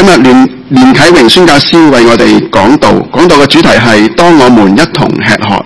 日連啟榮宣教師為我哋講道嘅主題係當我們一同吃喝。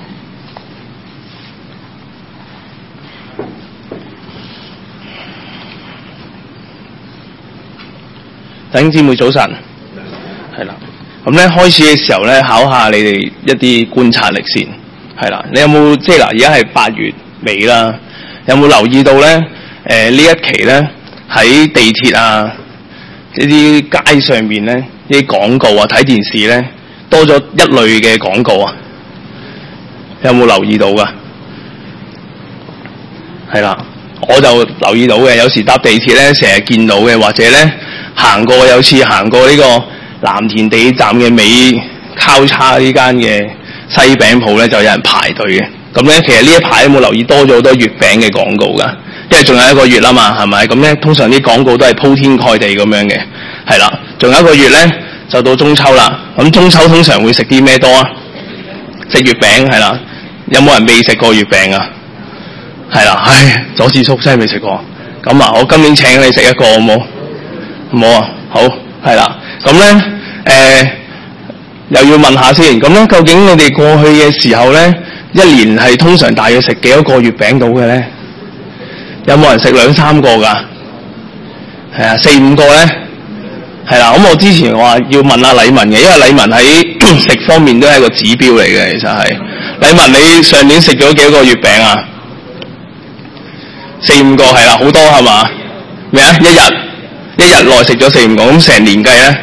弟兄姊妹早晨，係啦。咁咧開始嘅時候咧，考下你哋一啲觀察力先，係啦。你有冇即係嗱？而家係8月尾啦，有冇留意到咧？呢一期咧喺地鐵啊，呢啲街上面咧，呢啲廣告啊，睇電視咧多咗一類嘅廣告啊，有冇留意到㗎？係啦，我就留意到嘅，有時搭地鐵咧成日見到嘅，或者咧。有次行過呢個藍田地鐵站嘅尾交叉呢間嘅西餅鋪咧，就有人排隊嘅。咁咧，其實呢一排有冇留意多咗好多月餅嘅廣告㗎？因為仲有1個月啦嘛，係咪？咁咧，通常啲廣告都係鋪天蓋地咁樣嘅，係啦。仲有1個月咧，就到中秋啦。咁中秋通常會食啲咩多啊？食月餅係啦。有冇人未食過月餅啊？係啦，左智叔真係未食過。咁啊，我今年請你食一個好冇？冇啊，好係啦，咁咧又要問下先，咁咧究竟你哋過去嘅時候咧，一年係通常大約食幾多個月餅到嘅咧？有冇人食2-3個㗎？係啊，4-5個咧？係啦，咁我之前話要問下禮文嘅，因為禮文喺食方面都係一個指標嚟嘅，其實係。禮文，你上年食咗幾多個月餅啊？4-5個係啦，好多係嘛？咩啊？一日內食咗4-5個，咁成年計咧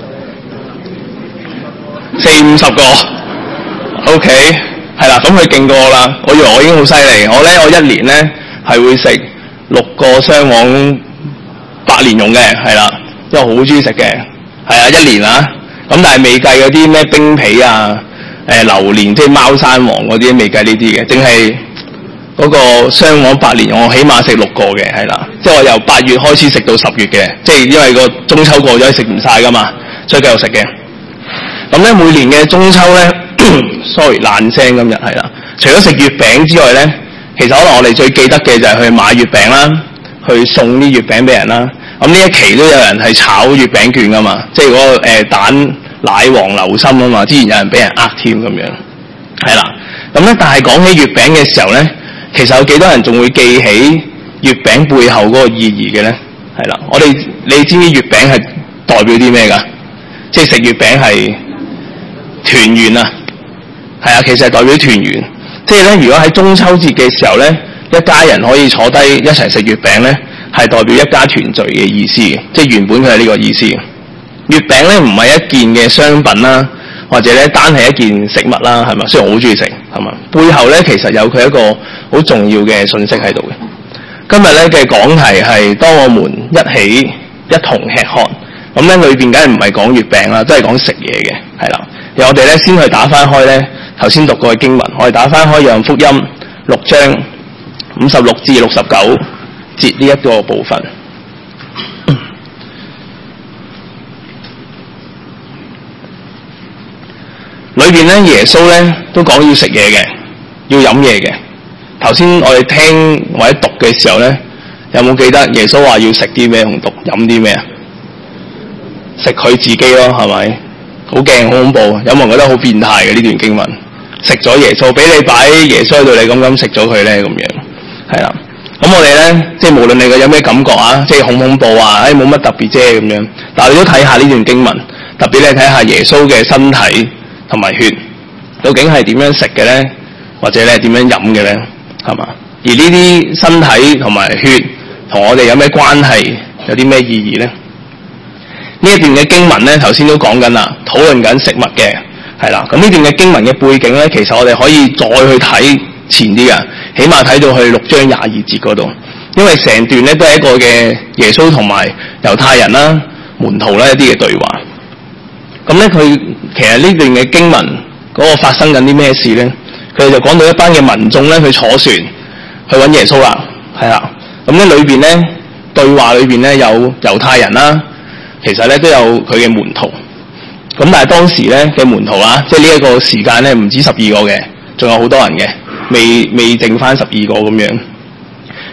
40-50個 ，OK， 係啦，咁佢勁過我啦。我以為我已經好犀利，我一年咧係會食6個雙黃白蓮蓉嘅，係啦，因為我好中意食嘅，係啊，1年啊，咁但係未計嗰啲咩冰皮啊、榴蓮即係貓山王嗰啲未計呢啲嘅，淨係嗰個雙黃白蓮蓉我起碼食6個嘅，係啦，即係我由8月開始食到10月嘅，即係因為個中秋過咗食唔晒噶嘛，所以繼續食嘅。咁咧每年嘅中秋咧，sorry 爛聲今日係啦，除咗食月餅之外咧，其實可能我哋最記得嘅就係去買月餅啦，去送啲月餅俾人啦。咁呢一期都有人係炒月餅券噶嘛，即係嗰個蛋奶黃流心啊嘛，之前有人俾人添咁樣，係啦。咁咧但係講起月餅嘅時候咧，其實有幾多人仲會記起月餅背後嗰個意義嘅咧？係啦，你知唔知月餅係代表啲咩㗎？即係食月餅係團圓啊，係啊，其實係代表團圓。即係咧，如果喺中秋節嘅時候咧，一家人可以坐低一齊食月餅咧，係代表一家團聚嘅意思嘅，即係原本佢係呢個意思。月餅咧唔係一件嘅商品啦，或者咧單係一件食物啦，係咪？雖然我好中意食，係嘛？背後咧其實有佢一個好重要嘅信息喺度嘅。今日咧嘅講題係當我們一起一同吃喝，咁咧裏邊梗係唔係講月餅啦，都係講食嘢嘅，係啦。由我哋咧先去打翻開咧頭先讀過嘅經文，我哋打翻開約翰福音6章56至69節呢一個部分。裏邊咧耶穌咧都講要食嘢嘅，要飲嘢嘅。頭先我哋聽或者讀嘅時候咧，有冇記得耶穌話要食啲咩同讀飲啲咩啊？食佢自己咯，係咪？好驚，好恐怖。有冇人覺得好變態嘅呢段經文？食咗耶穌，俾你擺耶穌喺度，你咁食咗佢咧，咁樣係啦。咁我哋咧，即係無論你有咩感覺啊，即係恐唔恐怖啊，冇乜特別啫咁樣。但係你都睇下呢段經文，特別咧睇下耶穌嘅身體同埋血，究竟係點樣食嘅咧，或者咧點樣飲嘅咧，係嘛？而呢啲身體同埋血同我哋有咩關係，有啲咩意義咧？呢一段嘅經文咧，頭先都講緊啦，討論緊食物嘅，係啦。咁呢段嘅經文嘅背景咧，其實我哋可以再去睇前啲嘅，起碼睇到去6章22節嗰度，因為成段咧都係一個嘅耶穌同埋猶太人啦、門徒啦一啲嘅對話。咁咧佢其實呢段嘅經文嗰個發生緊啲咩事咧？佢哋就講到一班嘅民眾咧，去坐船去揾耶穌啦，係啦。咁咧裏邊咧對話裏邊咧有猶太人啦。其實咧都有佢嘅門徒，咁但係當時咧嘅門徒啊，即係呢一個時間咧唔止12個嘅，仲有好多人嘅，未剩翻12個咁樣。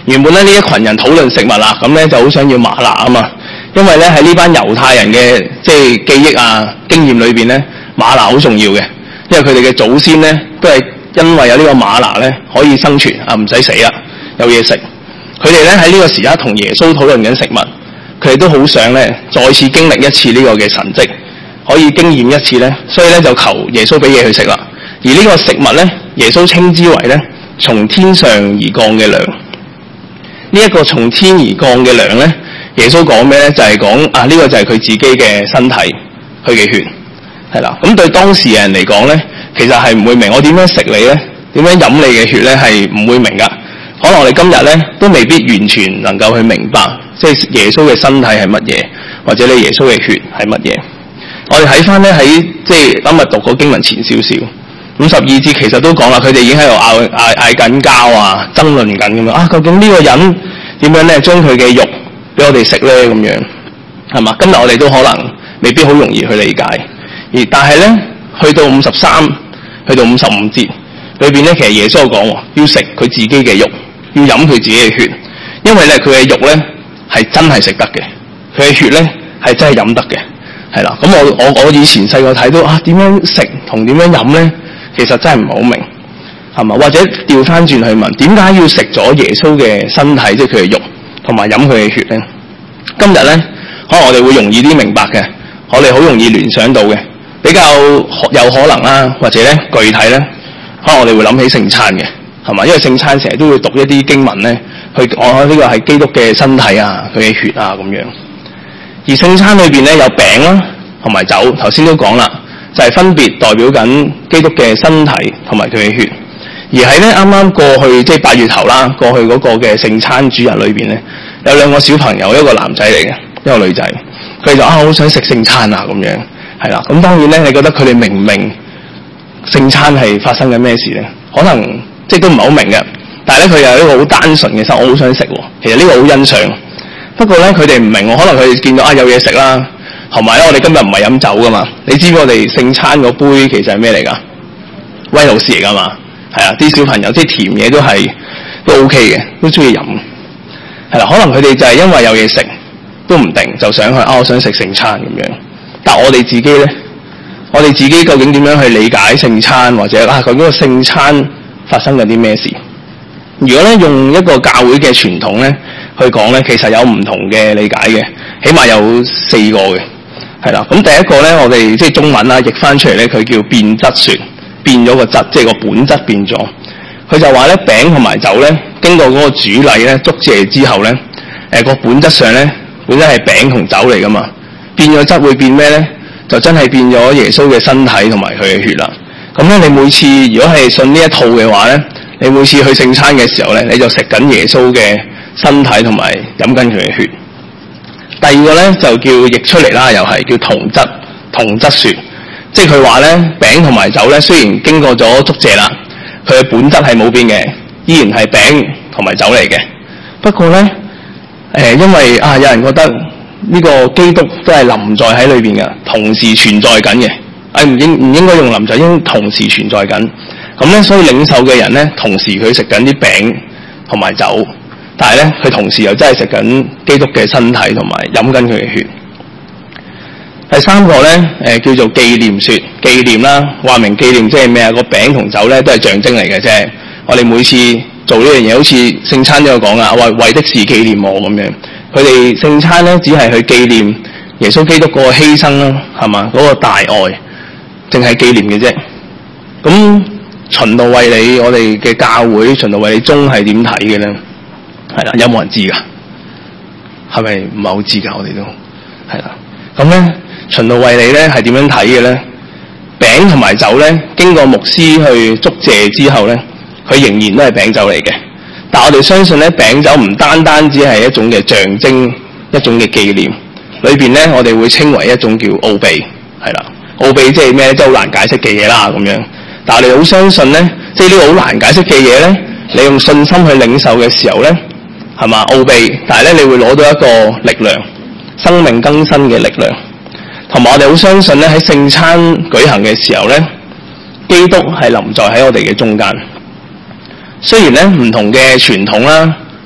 原本咧呢一群人討論食物啦，咁咧就好想要嗎哪啊嘛，因為咧喺呢班猶太人嘅即係記憶啊經驗裏邊咧，嗎哪好重要嘅，因為佢哋嘅祖先咧都係因為有呢個嗎哪咧可以生存啊，唔使死啦，有嘢食。佢哋咧喺呢個時刻同耶穌討論緊食物，佢哋都好想咧再次經歷一次呢個嘅神蹟，可以經驗一次咧，所以咧就求耶穌俾嘢去食啦。而呢個食物咧，耶穌稱之為咧從天上而降嘅糧。呢一個從天而降嘅糧咧，耶穌講咩咧？就係講啊，呢個就係佢自己嘅身體，佢嘅血，係啦。咁對當時嘅人嚟講咧，其實係唔會明我點樣食你咧，點樣飲你嘅血咧，係唔會明噶。可能我哋今日咧都未必完全能夠去明白，即係耶穌嘅身體係乜嘢，或者你耶穌嘅血係乜嘢。我哋睇翻咧喺即係今日讀過經文前少少，52節其實都講啦，佢哋已經喺度嗌緊交啊，爭論緊咁樣啊，究竟呢個人點樣咧將佢嘅肉俾我哋食咧咁樣，係嘛？今日我哋都可能未必好容易去理解，但係咧去到53去到55節裏邊咧，其實耶穌講要食佢自己嘅肉，要飲佢自己嘅血，因為咧佢嘅肉咧係真係食得嘅，佢嘅血咧係真係飲得嘅，係啦。咁我以前細個睇到啊，點樣食同點樣飲咧，其實真係唔係好明，係嘛？或者調翻轉去問，點解要食咗耶穌嘅身體，即係佢嘅肉，同埋飲佢嘅血咧？今日咧，可能我哋會容易啲明白嘅，我哋好容易聯想到嘅，比較有可能啦，或者咧具體咧，可能我哋會諗起聖餐嘅，係嘛？因為聖餐成日都會讀一啲經文咧，去講呢個係基督嘅身體啊，佢嘅血啊咁樣。而聖餐裏邊咧有餅啦，同埋酒，頭先都講啦，就係分別代表緊基督嘅身體同埋佢嘅血。而喺咧啱啱過去即係8月頭啦，過去嗰個嘅聖餐主日裏邊咧，有2個小朋友，一個男仔嚟嘅，一個女仔，佢哋就好想食聖餐啊咁樣，係啦。咁當然咧，你覺得佢哋明唔明聖餐係發生緊咩事咧？可能即係都唔係好明嘅，但係咧佢又有一個好單純嘅心，我好想食喎。其實呢個好欣賞。不過咧，佢哋唔明喎，可能佢哋見到啊有嘢食啦，同埋咧我哋今日唔係飲酒噶嘛，你知唔知我哋聖餐個杯其實係咩嚟㗎？威魯士嚟㗎嘛，係啊，啲小朋友即係甜嘢都 OK 嘅，都中意飲，係啦。可能佢哋就係因為有嘢食都唔定，就想去我想食聖餐咁樣。但我哋自己咧，我哋自己究竟點樣去理解聖餐，或者究竟個聖餐發生緊啲咩事？如果咧用一個教會嘅傳統咧去講咧，其實有唔同嘅理解嘅，起碼有4個嘅，係啦。咁第一個咧，我哋即係中文啦，譯翻出嚟咧，佢叫變質說，變咗個質，即係個本質變咗。佢就話咧，餅同埋酒咧，經過嗰個主禮咧祝謝之後咧，個本質上咧，本身係餅同酒嚟噶嘛，變咗質會變咩咧？就真係變咗耶穌嘅身體同埋佢嘅血啦。咁咧，你每次如果係信呢一套嘅話咧，你每次去聖餐嘅時候咧，你就食緊耶穌嘅身體同埋飲緊佢嘅血。第二個咧就叫譯出嚟啦，又係叫同質說，即係佢話咧餅同埋酒咧雖然經過咗祝謝啦，佢嘅本質係冇變嘅，依然係餅同埋酒嚟嘅。不過咧因為有人覺得呢個基督都係臨在喺裏邊嘅，同時存在緊嘅。唔應該用臨在，應該同時存在緊。咁咧，所以領受嘅人咧，同時佢食緊啲餅同埋酒，但係咧佢同時又真係食緊基督嘅身體同埋飲緊佢嘅血。第三個咧叫做紀念說，紀念啦，話明紀念即係咩啊？個餅同酒咧都係象徵嚟嘅啫。我哋每次做呢樣嘢，好似聖餐都有講啊，為的是紀念我咁樣。佢哋聖餐咧只係去紀念耶穌基督嗰個犧牲啦，係嘛？嗰個大愛，淨係紀念嘅啫。咁循道衛理，我哋嘅教會循道衛理宗係點睇嘅咧？係啦，有冇人知㗎？係咪唔係好知㗎？我哋都係啦。咁咧循道衛理咧係點樣睇嘅咧？餅同埋酒咧，經過牧師去祝謝之後咧，佢仍然都係餅酒嚟嘅。但我哋相信咧，餅酒唔單單只係一種嘅象徵，一種嘅紀念。裏邊咧，我哋會稱為一種叫奧秘，係啦。奧秘即係咩？即係好難解釋嘅嘢啦，咁樣。但係我哋好相信咧，即係呢個好難解釋嘅嘢咧，你用信心去領受嘅時候咧，係嘛奧秘？但係咧，你會攞到一個力量，生命更新嘅力量。同埋我哋好相信咧，喺聖餐舉行嘅時候咧，基督係臨在喺我哋嘅中間。雖然咧唔同嘅傳統啦，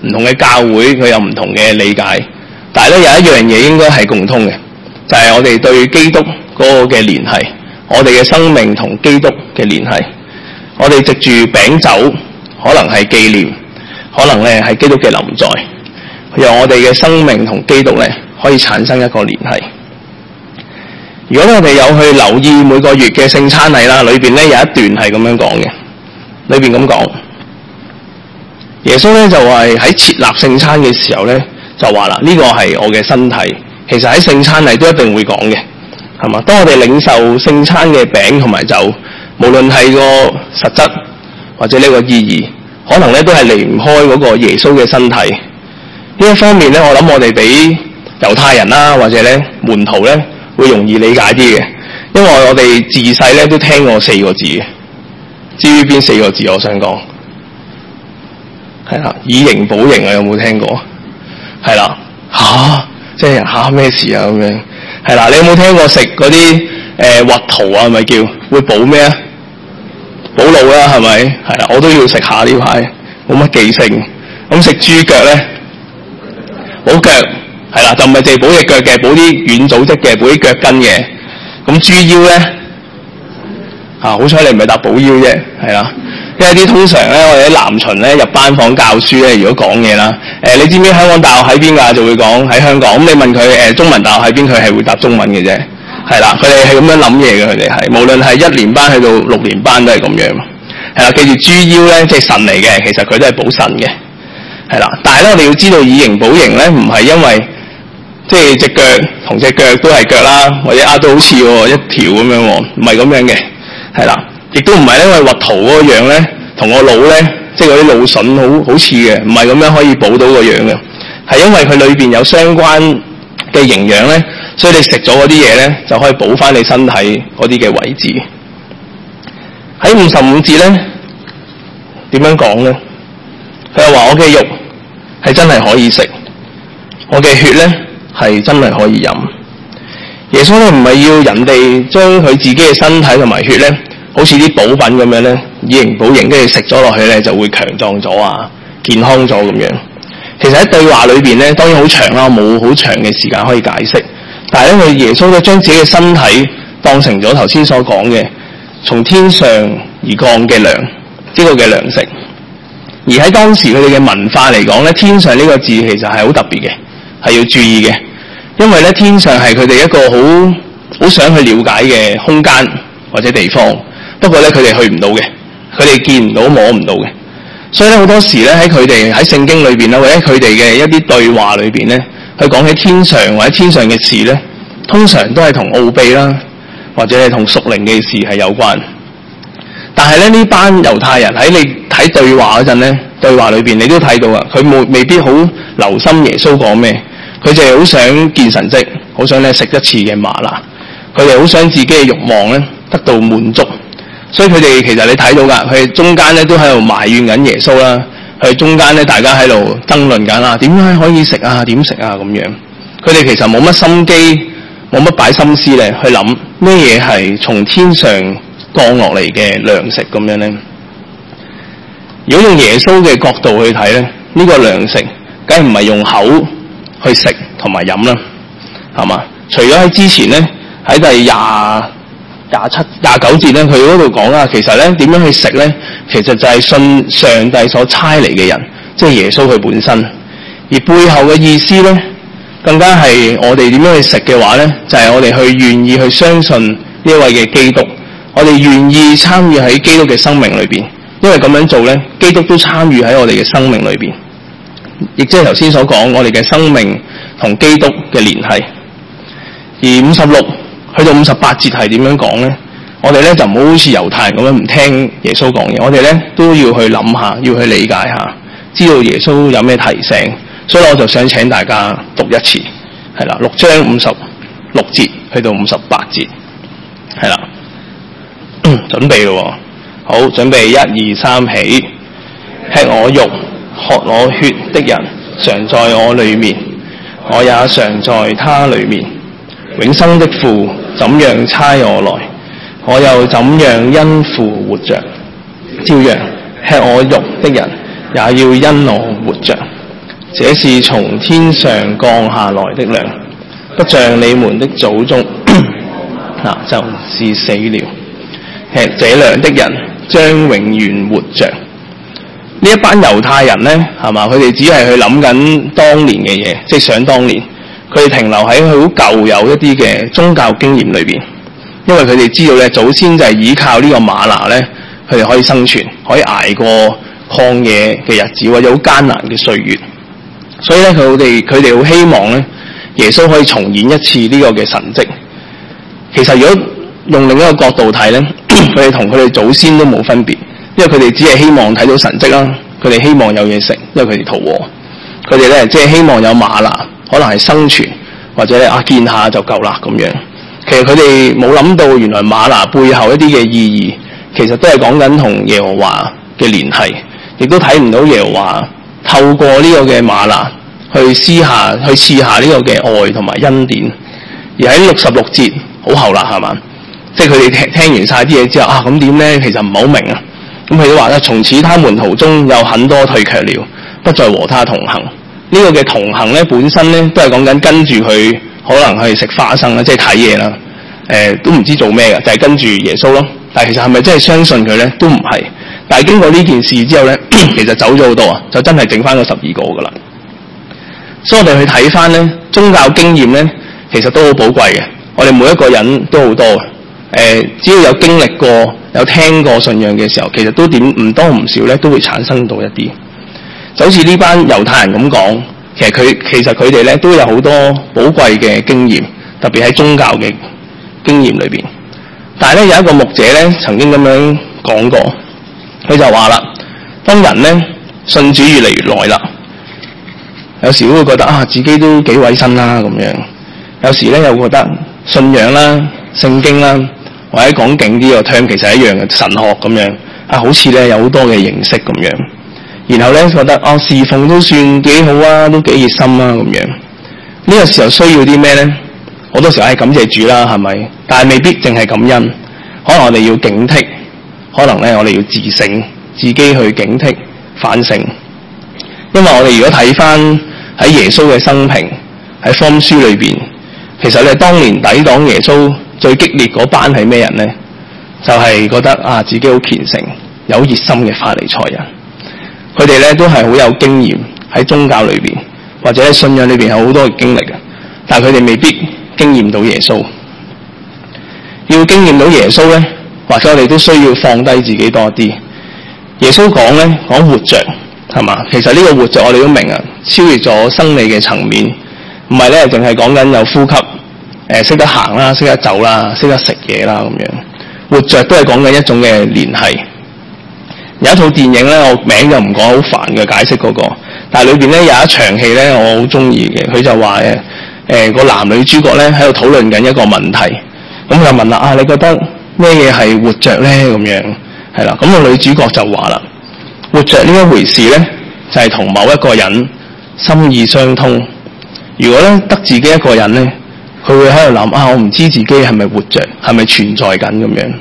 唔同嘅教會佢有唔同嘅理解，但係咧有一樣嘢應該係共通嘅，就係我哋對基督嗰個嘅聯繫，我哋嘅生命同基督嘅聯繫。我哋藉住餅酒，可能係紀念，可能咧係基督嘅臨在，讓我哋嘅生命同基督咧可以產生一個聯繫。如果我哋有去留意每個月嘅聖餐禮啦，裏邊咧有一段係咁樣講嘅，裏邊咁講，耶穌咧就係喺設立聖餐嘅時候咧就話啦，呢個係我嘅身體。其實喺聖餐禮都一定會講嘅，係嘛？當我哋領受聖餐嘅餅同埋酒，無論係個實質或者呢個意義，可能咧都係離唔開嗰個耶穌嘅身體。呢一方面咧，我諗我哋比猶太人啦或者咧門徒咧會容易理解啲嘅，因為我哋自細咧都聽過4個字嘅，至於邊4個字我想講，係啦，以形補形啊，有冇聽過？係啦，即係咩事啊咁樣？係啦，你有冇聽過食嗰啲核桃啊？咪叫會補咩啊？補腦啦，係咪？係啦，我都要食下呢排，冇乜記性。咁食豬腳咧，補腳係啦，就唔係淨係補隻腳嘅，補啲軟組織嘅，補啲腳筋嘅。咁豬腰咧，好彩你唔係答補腰啫，係啦。因為啲通常咧，我哋喺南巡咧入班房教書咧，如果講嘢啦，你知唔知香港大學喺邊㗎？就會講喺香港。咁你問佢中文大學喺邊，佢係會答中文嘅啫。係啦，佢哋係咁樣諗嘢嘅，佢哋係無論係1年班去到6年班都係咁樣。係啦，記住豬腰咧即係腎嚟嘅，其實佢都係補腎嘅。係啦，但係咧我哋要知道以形補形咧，唔係因為即係隻腳同隻腳都係腳啦，或者都好似一條咁樣喎，唔係咁樣嘅。係啦。亦都唔係因為核桃嗰個樣咧，同個腦咧，即係嗰啲腦筍好似嘅，唔係咁樣可以補到個樣嘅，係因為佢裏邊有相關嘅營養咧，所以你食咗嗰啲嘢咧，就可以補翻你身體嗰啲嘅位置。喺55節咧，點樣講咧？佢又話我嘅肉係真係可以食，我嘅血咧係真係可以飲。耶穌咧唔係要人哋將佢自己嘅身體同埋血咧，好似啲補品咁樣咧，以形補形，跟住食咗落去咧就會強壯咗啊，健康咗咁樣。其實喺對話裏邊咧，當然好長啦，冇好長嘅時間可以解釋。但係因為耶穌咧將自己嘅身體當成咗頭先所講嘅從天上而降嘅糧，呢個嘅糧食。而喺當時佢哋嘅文化嚟講咧，天上呢個字其實係好特別嘅，係要注意嘅，因為咧天上係佢哋一個好想去了解嘅空間或者地方。不過咧，佢哋去唔到嘅，佢哋見唔到、摸唔到嘅，所以咧好多時咧喺佢哋喺聖經裏邊啦，或者佢哋嘅一啲對話裏邊咧，去講起天上或者天上嘅事咧，通常都係同奧秘啦，或者係同屬靈嘅事係有關。但係咧呢班猶太人喺你睇對話嗰陣咧，對話裏邊你都睇到啊，佢未必好留心耶穌講咩，佢就係好想見神蹟，好想咧食一次嘅嗎哪，佢哋好想自己嘅慾望咧得到滿足。所以佢哋其實你睇到㗎，佢哋中間咧都喺度埋怨緊耶穌啦，佢哋中間咧大家喺度爭論緊啦，點解可以食啊？點食啊？咁樣，佢哋其實冇乜心機，冇乜擺心思咧去諗咩嘢係從天上降落嚟嘅糧食咁樣咧。如果用耶穌嘅角度去睇咧，呢個糧食梗係唔係用口去食同埋飲啦，係嘛？除咗喺之前咧，喺第29節咧，佢嗰度講啦，其實咧點樣去食咧，其實就係信上帝所差嚟嘅人，即係耶穌佢本身。而背後嘅意思咧，更加係我哋點樣去食嘅話咧，就係我哋去願意去相信呢一位嘅基督，我哋願意參與喺基督嘅生命裏邊，因為咁樣做咧，基督都參與喺我哋嘅生命裏邊，亦即係頭先所講我哋嘅生命同基督嘅聯繫。而56去到58節係點樣講咧？我哋咧就唔好好似猶太人咁樣唔聽耶穌講嘢，我哋咧都要去諗下，要去理解下，知道耶穌有咩提醒。所以我就想請大家讀一次，係啦，6章56節去到58節，係啦，準備咯，好，準備1、2、3起，吃我肉、喝我血的人，常在我裏面，我也常在他裏面。永生的父怎樣差我來，我又怎樣因父活着，照樣吃我肉的人也要因我活着。 這是從天上降下來的糧，不像你們的祖宗就是死了。吃這糧的人將永遠活着。呢一班猶太人呢，係嘛？佢哋只係去諗緊當年嘅嘢，即係想當年。佢哋停留喺好舊有一啲嘅宗教經驗裏邊，因為佢哋知道咧，祖先就係依靠呢個嗎哪咧，佢哋可以生存，可以捱過曠野嘅日子或者好艱難嘅歲月。所以咧，佢哋好希望咧，耶穌可以重演一次呢個嘅神蹟。其實如果用另一個角度睇咧，佢哋同佢哋祖先都冇分別，因為佢哋只係希望睇到神蹟啦，佢哋希望有嘢食，因為佢哋肚餓。佢哋咧即係希望有嗎哪，可能係生存，或者咧見下就夠啦咁樣。其實佢哋冇諗到，原來嗎哪背後一啲嘅意義，其實都係講緊同耶和華嘅聯繫，亦都睇唔到耶和華透過呢個嘅嗎哪去賜下呢個嘅愛同埋恩典。而喺66節好後啦，係嘛？即係佢哋聽完晒啲嘢之後咁點咧？其實唔係好明啊。咁佢都話咧，從此他們途中有很多退卻了，不再和他同行。呢個嘅同行咧，本身咧都係講緊跟住佢，可能去食花生啦，即係睇嘢啦。都唔知做咩嘅，就係跟住耶穌咯。但係其實係咪真係相信佢咧？都唔係。但係經過呢件事之後咧，其實走咗好多啊，就真係剩翻個12個噶啦。所以我哋去睇翻咧，宗教經驗咧，其實都好寶貴嘅。我哋每一個人都好多嘅。只要有經歷過、有聽過信仰嘅時候，其實都唔多唔少咧，都會產生到一啲。就好似呢班猶太人咁講，其實佢哋咧都有好多寶貴嘅經驗，特別喺宗教嘅經驗裏邊。但係咧有一個牧者咧曾經咁樣講過，佢就話啦：當人咧信主越嚟越耐啦，有時都會覺得自己都幾委身啦咁樣，有時咧又覺得信仰啦、聖經啦，或者講勁啲個 term 其實係一樣嘅神學咁樣，好似咧有好多嘅認識咁樣。然後咧覺得侍奉都算幾好啊，都幾熱心啊咁樣。呢個時候需要啲咩咧？好多時候係感謝主啦，係咪？但係未必淨係感恩，可能我哋要警惕，可能咧我哋要自省，自己去警惕反省。因為我哋如果睇翻喺耶穌嘅生平喺福音書裏邊，其實咧當年抵擋耶穌最激烈嗰班係咩人咧？就係覺得自己好虔誠、有熱心嘅法利賽人。佢哋咧都係好有經驗喺宗教裏邊，或者喺信仰裏邊有好多嘅經歷嘅，但係佢哋未必經驗到耶穌。要經驗到耶穌咧，或者我哋都需要放低自己多啲。耶穌講咧講活着係嘛？其實呢個活着我哋都明啊，超越咗生理嘅層面，唔係咧淨係講緊有呼吸，識得行啦，識得走啦，識得食嘢啦咁樣。活着都係講緊一種嘅聯繫。有一套電影咧，我名就唔講，好煩嘅解釋嗰個。但係裏邊咧有一場戲咧，我好中意嘅。佢就話個男女主角咧喺度討論緊一個問題。咁就問啦，你覺得咩嘢係活着咧？咁樣係啦。咁個女主角就話啦，活着呢一回事咧，就係同某一個人心意相通。如果咧得自己一個人咧，佢會喺度諗我唔知自己係咪活着，係咪存在緊咁樣。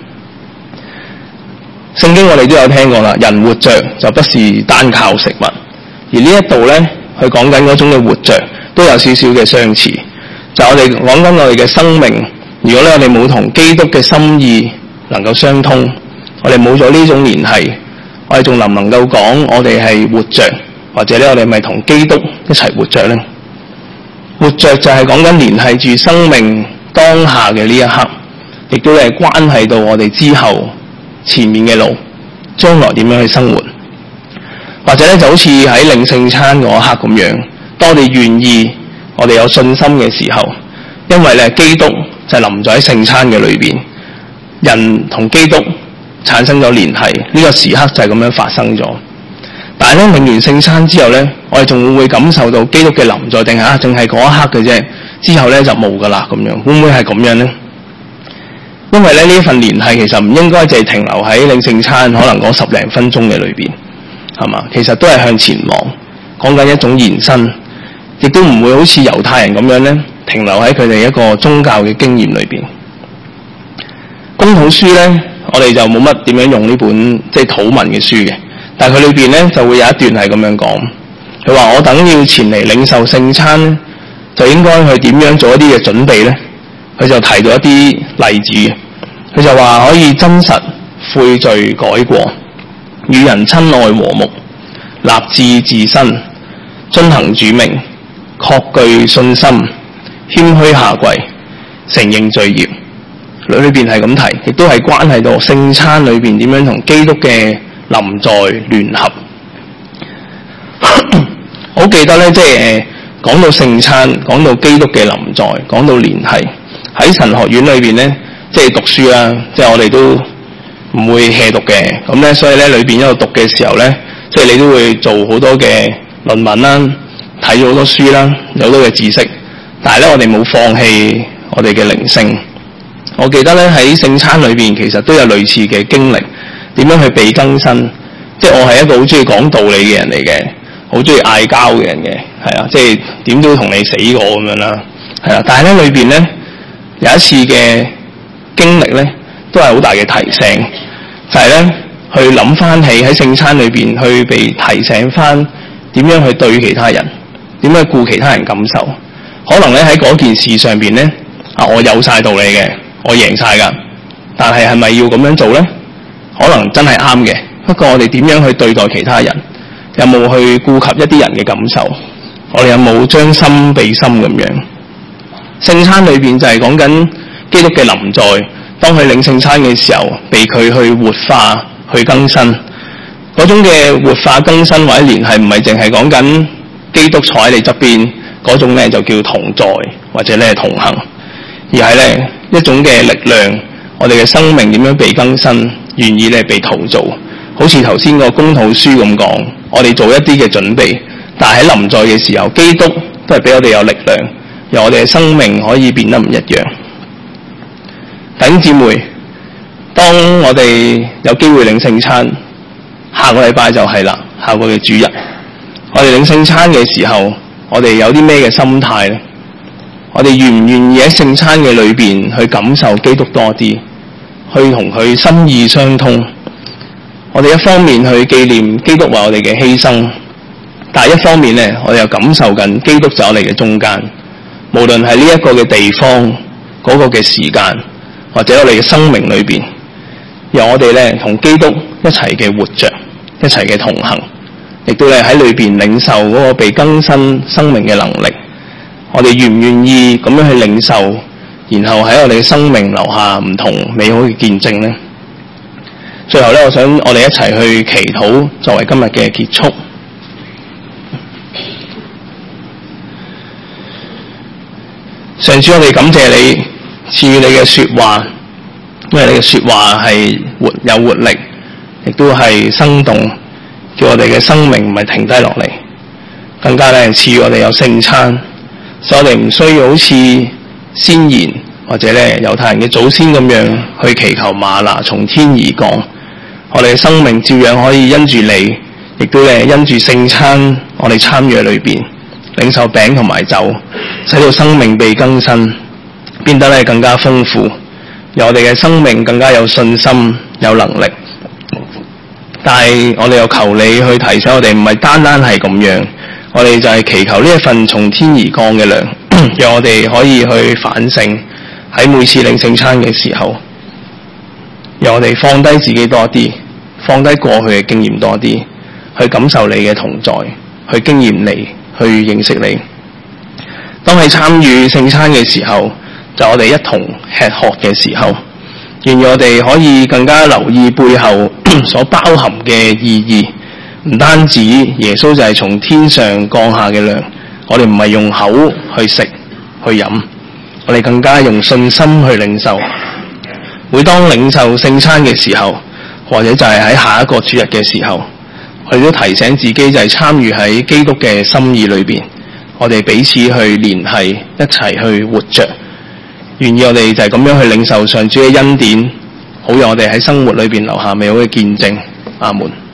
聖經我哋都有聽過啦，人活着就不是單靠食物，而呢一度咧，佢講緊嗰種嘅活着都有少少嘅相似，就我哋講緊我哋嘅生命。如果咧我哋冇同基督嘅心意能夠相通，我哋冇咗呢種聯繫，我哋仲能唔能夠講我哋係活着，或者咧我哋咪同基督一齊活着咧？活着就係講緊聯繫住生命當下嘅呢一刻，亦都係關係到我哋之後前面嘅路，將來點樣去生活，或者咧就好似喺領聖餐嗰一刻咁樣，當我哋願意，我哋有信心嘅時候，因為咧基督就臨在喺聖餐嘅裏邊，人同基督產生咗聯繫，呢個時刻就係咁樣發生咗。但係咧領完聖餐之後咧，我哋仲會唔會感受到基督嘅臨在，定係淨係嗰一刻嘅啫？之後咧就冇噶啦咁樣，會唔會係咁樣咧？因為咧呢份聯繫其實唔應該淨係停留喺領聖餐可能嗰10零分鐘嘅裏邊，係嘛？其實都係向前望，講緊一種延伸，亦都唔會好似猶太人咁樣咧停留喺佢哋一個宗教嘅經驗裏邊。公禱書咧，我哋就冇乜點樣用呢本即係禱文嘅書嘅，但係佢裏邊咧就會有一段係咁樣講， 佢話我等要前嚟領受聖餐，就應該去點樣做一啲嘅準備呢？佢就提到一啲例子，佢就話可以真實悔罪改過，與人親愛和睦，立志自身，遵行主命，確據信心，謙虛下跪，承認罪孽。裏邊係咁提，亦都係關係到聖餐裏邊點樣同基督嘅臨在聯合。我記得咧，即係講到聖餐，講到基督嘅臨在，講到聯繫，喺神學院裏邊咧，即係讀書啦，即係我哋都唔會 hea 讀嘅。咁咧，所以咧裏邊一路讀嘅時候咧，即係你都會做好多嘅論文啦，睇咗好多書啦，有好多嘅知識。但係咧，我哋冇放棄我哋嘅靈性。我記得咧喺聖餐裏邊，其實都有類似嘅經歷，點樣去被更新。即係我係一個好中意講道理嘅人嚟嘅，好中意嗌交嘅人嘅，係啊，即係點都同你死過咁樣啦，係啊。但係咧裏邊咧有一次嘅經歷咧，都係好大嘅提醒，就係咧去諗翻起喺聖餐裏邊去被提醒翻點樣去對其他人，點樣顧其他人感受。可能咧喺嗰件事上邊咧，我有晒道理嘅，我贏晒㗎，但係係咪要咁樣做咧？可能真係啱嘅，不過我哋點樣去對待其他人？有冇去顧及一啲人嘅感受？我哋有冇將心比心咁樣？聖餐裏邊就係講緊基督嘅臨在，當佢領聖餐嘅時候，被佢去活化、去更新。嗰種嘅活化、更新或者聯繫，唔係淨係講緊基督坐喺你側邊嗰種咧，就叫同在或者咧同行，而係咧一種嘅力量，我哋嘅生命點樣被更新，願意咧被陶造。好似頭先個公禱書咁講，我哋做一啲嘅準備，但係喺臨在嘅時候，基督都係俾我哋有力量，讓我哋嘅生命可以變得唔一樣。弟兄姊妹，當我哋有機會領聖餐，下個禮拜就係啦，下個嘅主日，我哋領聖餐嘅時候，我哋有啲咩嘅心態呢？我哋願唔願意喺聖餐嘅裏邊去感受基督多啲，去同佢心意相通？我哋一方面去紀念基督為我哋嘅犧牲，但係一方面咧，我哋又感受緊基督就喺我哋嘅中間。無論係呢一個嘅地方、嗰個嘅時間，或者我哋嘅生命裏邊，由我哋咧同基督一齊嘅活着，一齊嘅同行，亦都咧喺裏邊領受嗰個被更新生命嘅能力。我哋願唔願意咁樣去領受，然後喺我哋嘅生命留下唔同美好嘅見證呢？最後咧，我想我哋一齊去祈禱，作為今日嘅結束。上主，我哋感謝你賜予你嘅說話，因為你嘅說話係有活力，亦都係生動，叫我哋嘅生命唔係停低落嚟，更加咧賜予我哋有聖餐，所以我哋唔需要好似先賢或者咧猶太人嘅祖先咁樣去祈求嗎哪從天而降。我哋嘅生命照樣可以因住你，亦都咧因住聖餐，我哋參與喺裏邊，領受餅同埋酒，使到生命被更新，變得咧更加豐富，由我哋嘅生命更加有信心、有能力。但係我哋又求你去提醒我哋，唔係單單係咁樣，我哋就係祈求呢一份從天而降嘅糧，讓我哋可以去反省喺每次領聖餐嘅時候。讓我哋放低自己多啲，放低過去嘅經驗多啲，去感受你嘅同在，去經驗你，去認識你。當係參與聖餐嘅時候，就我哋一同吃喝嘅時候，願我哋可以更加留意背後所包含嘅意義。唔單止耶穌就係從天上降下嘅糧，我哋唔係用口去食去飲，我哋更加用信心去領受。每當領受聖餐嘅時候，或者就係喺下一個主日嘅時候，我哋都提醒自己就係參與喺基督嘅心意裏邊，我哋彼此去聯繫，一齊去活着。願意我哋就係咁樣去領受上主嘅恩典，好讓我哋喺生活裏邊留下美好嘅見證。阿門。